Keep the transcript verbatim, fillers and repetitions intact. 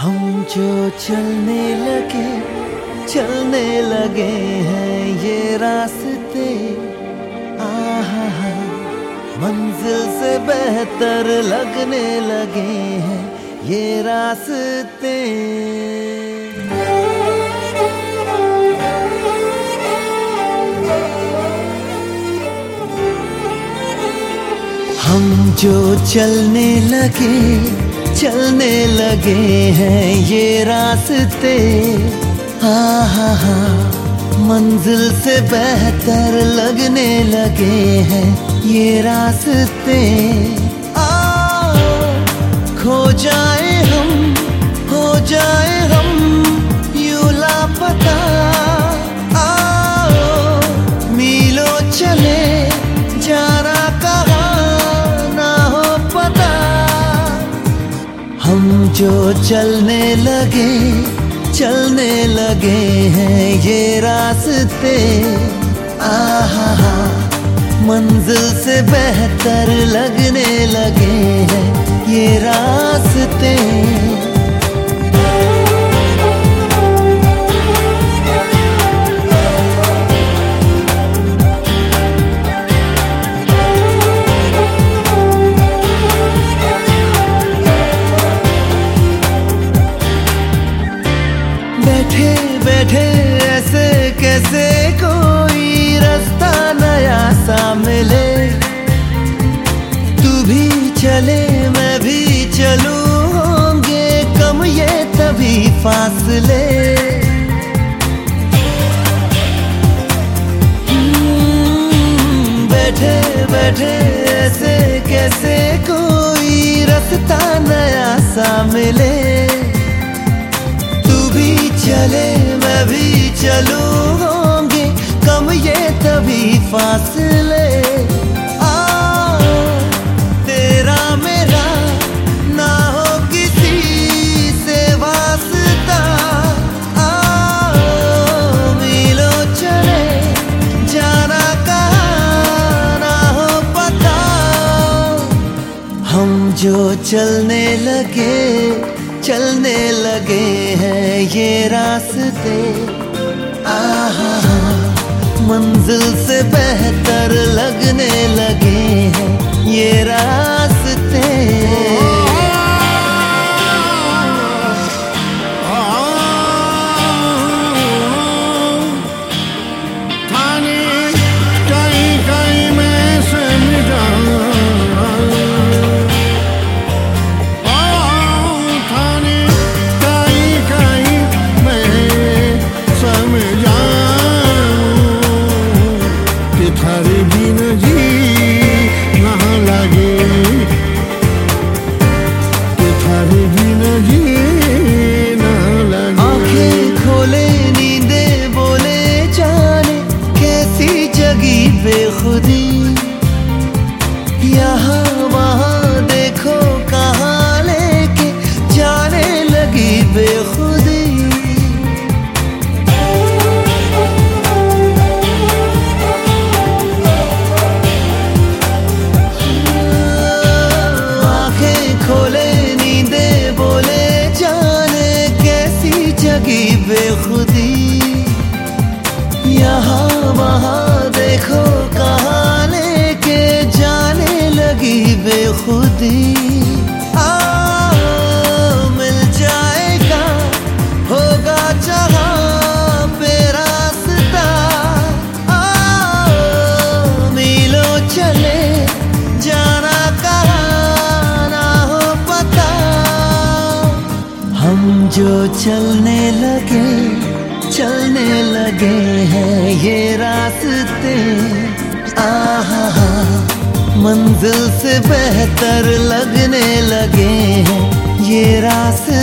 हम जो चलने लगे चलने लगे हैं ये रास्ते, आहा हा मंजिल से बेहतर लगने लगे हैं ये रास्ते। हम जो चलने लगे चलने लगे हैं ये रास्ते, आहा हा मंजिल से बेहतर लगने लगे हैं ये रास्ते। आओ खो जाए हम, हो जाए हम यूं लापता, आओ मीलों चले जाना कहाँ ना हो पता। हम जो चलने लगे चलने लगे हैं ये रास्ते, आहा हा मंजिल से बेहतर लगने लगे हैं ये रास्ते। बैठे बैठे ऐसे कैसे कोई रास्ता नया सा मिले, तू भी चले मैं भी चलूं होंगे कम ये तभी फासले। बैठे बैठे ऐसे कैसे कोई रास्ता नया सा मिले, चले मैं भी चलूं होंगे कम ये तभी फासले। आ तेरा मेरा ना हो किसी से वास्ता, आ मीलों चले जाना कहाँ ना हो पता। हम जो चलने लगे चलने लगे हैं ये रास्ते, आहा मंजिल से बेहतर लगने लगे हैं ये रास्ते। आंखें खोले नींदे बोले जाने कैसी जगी बेखुदी, यहाँ वहाँ देखो कहाँ लेके जाने लगी बेखुदी। खोले नींदे बोले जाने कैसी जगी बेखुदी, यहाँ वहाँ देखो कहाँ लेके जाने लगी बेखुदी। आओ मिल जाएगा होगा जहाँ पे रास्ता, आओ मीलों चले जाना कहाँ ना हो पता। हम जो चलने लगे चलने लगे हैं ये रास्ते, आहा हा मंजिल से बेहतर लगने लगे हैं ये रास्ते।